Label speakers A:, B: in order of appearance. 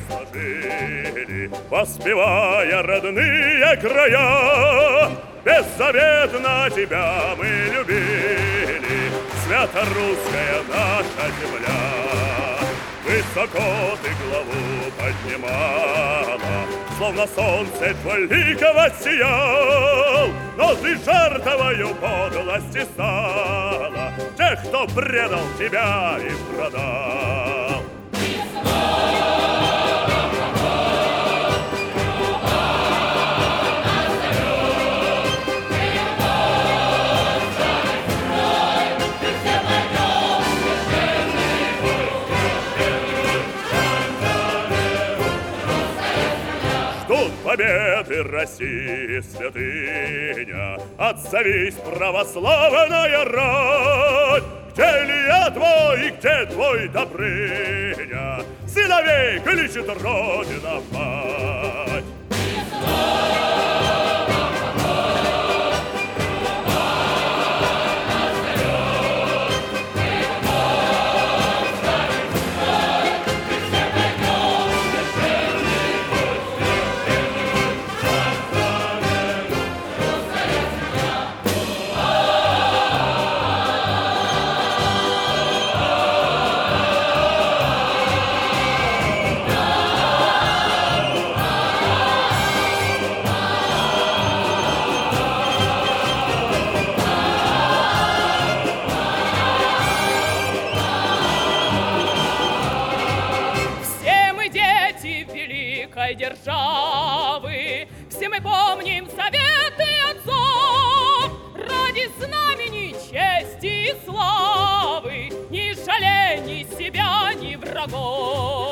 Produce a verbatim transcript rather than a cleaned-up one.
A: сложили, воспевая родные края. Беззаветно тебя мы любили, свято-русская наша земля. Высоко ты главу поднимала, словно солнце твой ликово сиял, но ты жертвою подлости стала тех, кто предал тебя и продал. Победы России святыня, отзовись, православная рать! Где Илья твой и где твой Добрыня? Сыновей кличет Родина мать!
B: Державы. Все мы помним советы отцов ради знамени, чести и славы, не жалей ни себя, ни врагов.